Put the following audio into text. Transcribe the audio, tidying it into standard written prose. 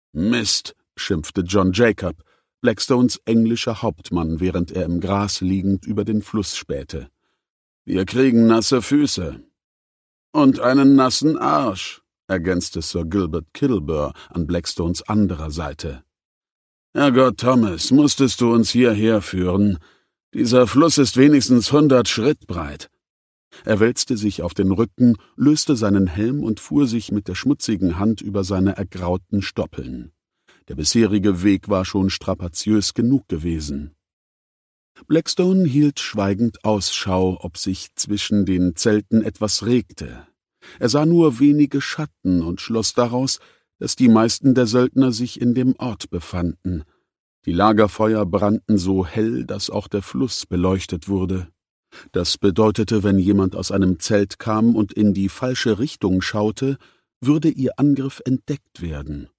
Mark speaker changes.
Speaker 1: Mist, schimpfte John Jacob, Blackstones englischer Hauptmann, während er im Gras liegend über den Fluss spähte. »Wir kriegen nasse Füße.« »Und einen nassen Arsch«, ergänzte Sir Gilbert Kilburn an Blackstones anderer Seite. »Herrgott, Thomas, musstest du uns hierher führen? Dieser Fluss ist wenigstens 100 Schritt breit.« Er wälzte sich auf den Rücken, löste seinen Helm und fuhr sich mit der schmutzigen Hand über seine ergrauten Stoppeln. Der bisherige Weg war schon strapaziös genug gewesen. Blackstone hielt schweigend Ausschau, ob sich zwischen den Zelten etwas regte. Er sah nur wenige Schatten und schloss daraus, dass die meisten der Söldner sich in dem Ort befanden. Die Lagerfeuer brannten so hell, dass auch der Fluss beleuchtet wurde. Das bedeutete, wenn jemand aus einem Zelt kam und in die falsche Richtung schaute, würde ihr Angriff entdeckt werden.